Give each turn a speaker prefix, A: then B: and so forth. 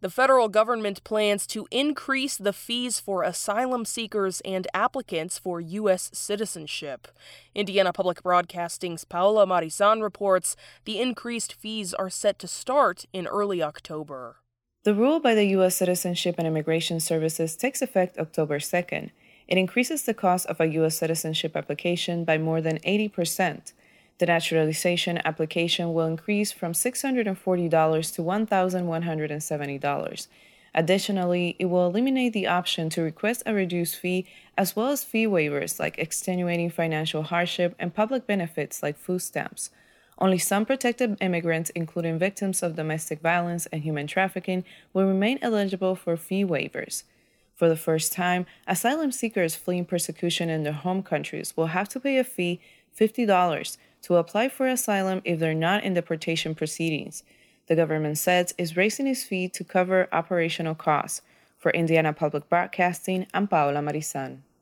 A: The federal government plans to increase the fees for asylum seekers and applicants for U.S. citizenship. Indiana Public Broadcasting's Paola Marizan reports the increased fees are set to start in early October.
B: The rule by the U.S. Citizenship and Immigration Services takes effect October 2nd. It increases the cost of a U.S. citizenship application by more than 80%. The naturalization application will increase from $640 to $1,170. Additionally, it will eliminate the option to request a reduced fee, as well as fee waivers like extenuating financial hardship and public benefits like food stamps. Only some protected immigrants, including victims of domestic violence and human trafficking, will remain eligible for fee waivers. For the first time, asylum seekers fleeing persecution in their home countries will have to pay a fee, $50, to apply for asylum if they're not in deportation proceedings. The government says it's raising its fee to cover operational costs. For Indiana Public Broadcasting, I'm Paola Marizan.